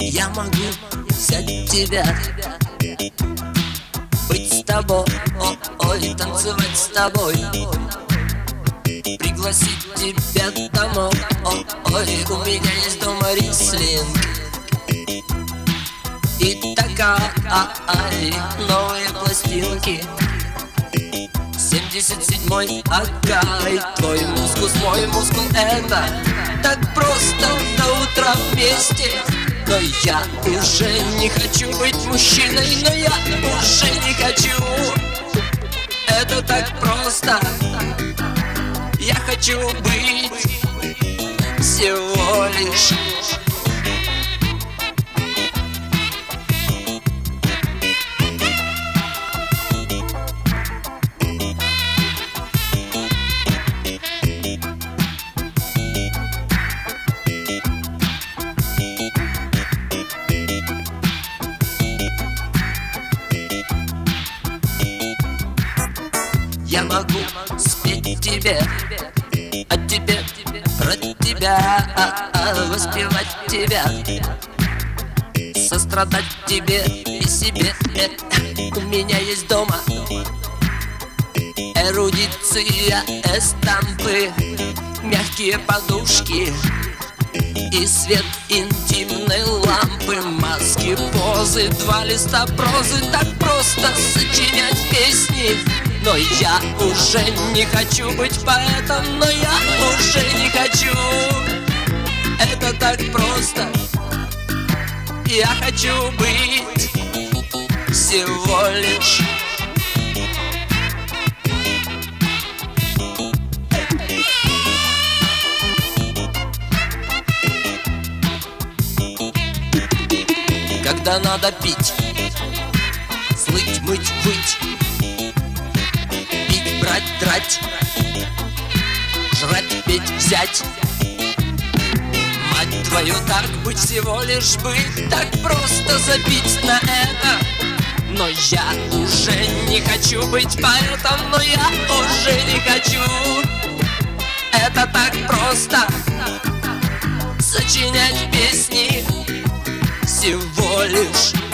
Я могу взять тебя, быть с тобой, ой, танцевать с тобой, пригласить тебя домой, ой, у меня есть дома рислинг. И такая новые пластинки, 77-й Акай. Твой мускус, мой мускул, это так просто до утра вместе. Но я уже не хочу быть мужчиной, но я уже не хочу. Это так просто. Я хочу быть всего лишь. Я могу спеть тебе, о тебе, про тебя, воспевать тебя, сострадать тебе и себе. У меня есть дома эрудиция, эстампы, мягкие подушки и свет интимной лампы, маски, позы, 2 листа прозы. Так просто сочинять песни. Но я уже не хочу быть поэтом, но я уже не хочу. Это так просто. Я хочу быть всего лишь. Когда надо пить, слыть, мыть, выть, пить, брать, драть, жрать, петь, взять. Мать твою, так быть, всего лишь быть, так просто забить на это. Но я уже не хочу быть поэтом, но я уже не хочу. Это так просто сочинять песни всего лишь.